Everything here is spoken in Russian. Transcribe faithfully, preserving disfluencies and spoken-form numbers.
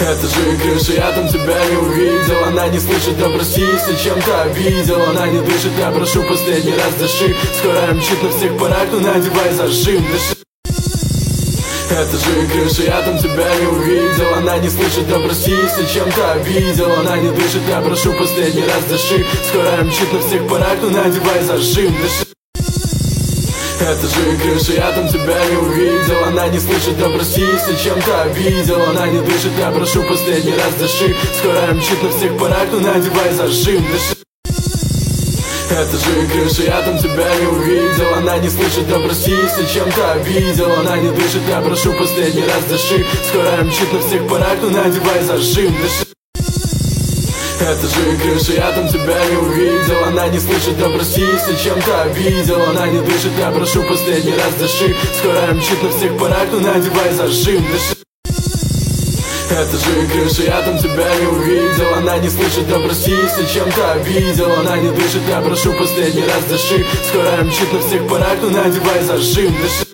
Это же крыша, я там тебя не увидел. Она не слышит, да прости, если чем-то обидел. Она не дышит, я прошу, последний раз дыши. Скоро мчит на всех парах, ну надевай зажим, дыши. Это же крыша, я там тебя не увидел. Она не слышит, да прости, если чем-то обидел. Она не дышит, я прошу, последний раз дыши. Скоро мчит на всех парах, ну надевай зажим, дыши. Это же крыша, я там тебя не увидел. Она не слышит, да прости, если чем-то обидел. Она не дышит, я прошу, последний раз дыши. Скоро мчит на всех парах, ну надевай зажим, дыши. Это же крыша, я там тебя не увидел. Она не слышит, да прости, если чем-то обидел. Она не дышит, я прошу, последний раз дыши. Скоро мчит на всех парах, ну надевай зажим, дыши. Это же крыша, я там тебя не увидел. Она не слышит, да прости, если чем-то обидел. Она не дышит, я прошу, последний раз дыши. Скоро мчит на всех парах, ну надевай зажим, дыши. Это же крыша, я там тебя не увидел. Она не слышит, да прости, если чем-то обидел. Она не дышит, я прошу, последний раз дыши. Скоро мчит на всех парах, ну надевай зажим, дыши.